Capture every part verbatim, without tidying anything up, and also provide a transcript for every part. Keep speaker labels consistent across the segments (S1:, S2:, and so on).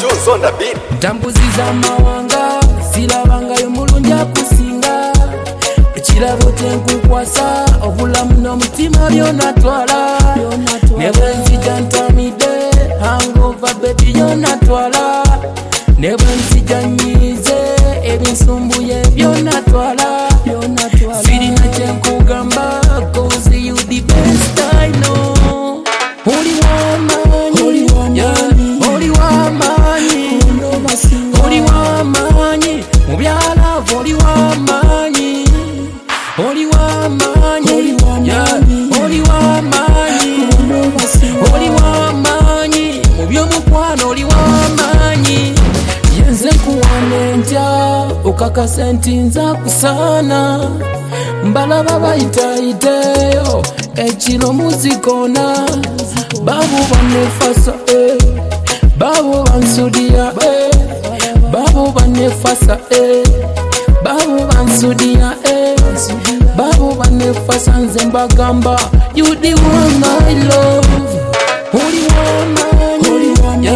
S1: nsonda bini
S2: ntambuziza amawanga sirabangayo mulungi akusinga ekirabo tenkukwasa obulamu n'omutima byonatwala ne bwenzija ntamidde hangova bebi byonatwala ne bwenzija nyize ebinsumbuye byonatwala sirina kyenkugamba cause you the best I know. Oli w'amaanyi oli w'amaanyi oli w'amaanyi mu byalavu oli w'amaanyi oli w'amaanyi oli w'amaanyi oli w'amaanyi mu by'omukwano oli w'amaanyi yenze nkuwana entya okakasa nti nza kusaana mbalaba bayitayiteyo ekiro muzikona babo banefasa eh. babo bansudia eh. babo banefasa eh. babo bansudia eh. babo banefasa nze mbagamba you the one I love. Oli w'amaanyi oli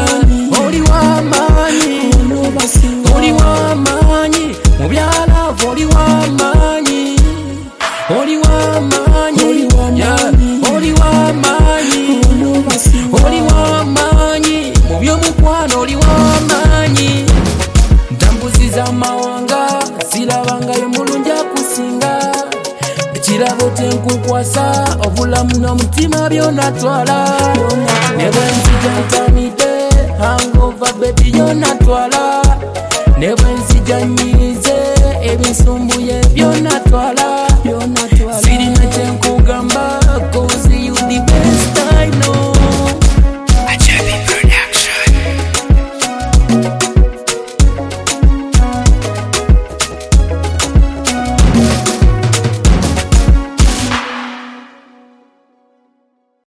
S2: w'amaanyi oli w'amaanyi mu byalavu oli w'amaanyi oli w'amaanyi oli w'amaanyi oli w'amaanyi mu by'omukwano oli w'amaanyi ntambuziza amawanga sirabangayo mulungi akusinga ekirabo tenkukwasa obulamu n'omutima byonatwala ne bwenzija ntamidde hangova bebi byonatwala ne bwenzija nyize ebinsumbuye byonatwala